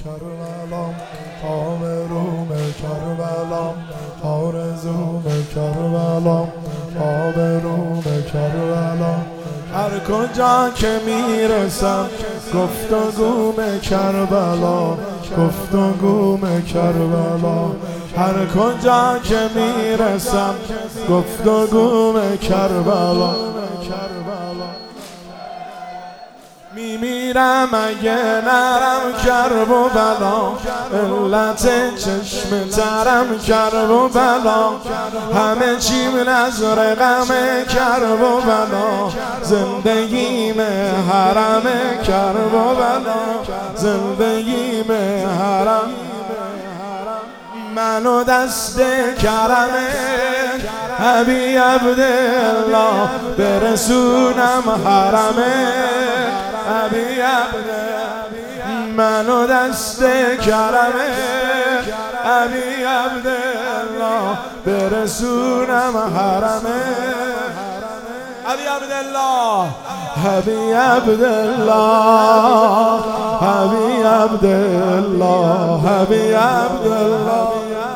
کربلا، آبروم کربلا، آرزوم کربلا، آبروم کربلا. هر کجا که میرسم گفتگوم کربلا، گفتگوم کربلا. هر کجا که میرسم گفتگوم کربلا. میمیرم اگه نرم کرب و بلا، علت چشم ترم کرب و بلا. همه چیم نظر غم کرب و بلا، زندگیم حرم کرب و بلا، زندگیم حرم. منو دست کرمه حبی عبدالله، برسونم حرمه حبی عبدالله. منو دست کرمه حبی عبدالله، برسونم حرمه حبی عبدالله، حبی عبدالله، حبی عبدالله، حبی عبدالله،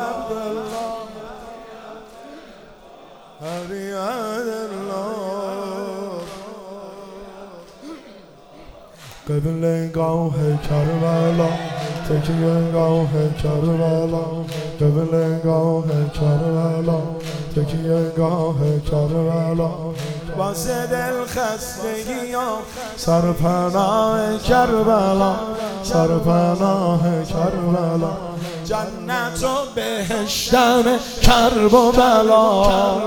حبی عبدالله. قبلگاه کربلا، تکیهگاه کربلا، قبلگاه کربلا، تکیهگاه کربلا. واسه دل خستگیام سرپناه کربلا، سرپناه کربلا. جنت و بهشتم کرب و بلا،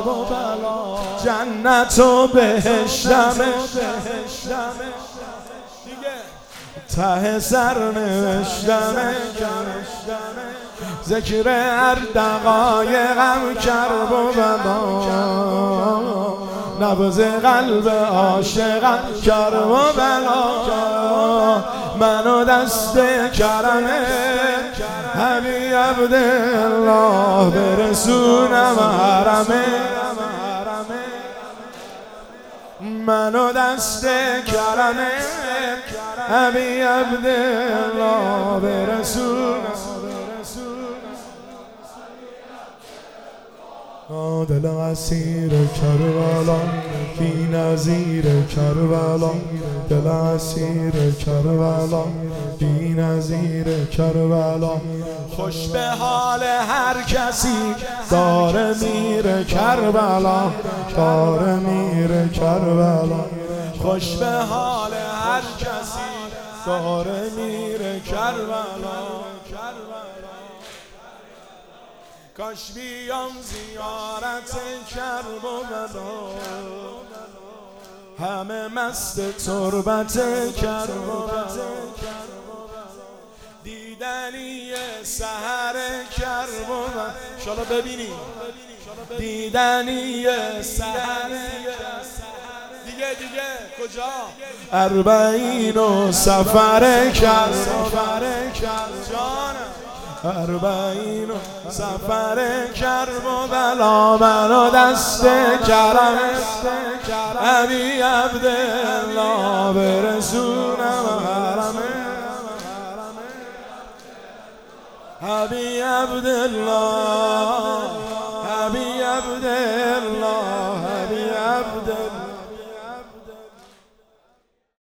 جنت و بهشتم ته سر نوشتم، ذکر هر دقایقم کرب و بلا. نبض قلب عاشقم کرب و بلا. منو دست کرمه حبی عبدالله، برسونم حرمه. منو دست کرمه حبی عبدالله، برسونم. دل اسیر کربلا، بی نظیر کربلا، دل اسیر کربلا، بی نظیر کربلا. خوش به حال هر کسی داره میره کربلا، داره میره کربلا. خوش به حال هر کسی داره میره کربلا. کاش بیام زیارت کرب و بلا، همه مست تربت کرب و بلا. دیدنی سحر کرب و بلا، انشالله ببینی دیدنی سحر. دیگه کجا؟ اربعین و سفر کرب جانم، اربعین و سفر کرب و بلا. منو دست کرم حبی عبدالله، برسونم حرمه حبی عبدالله، حبی عبدالله.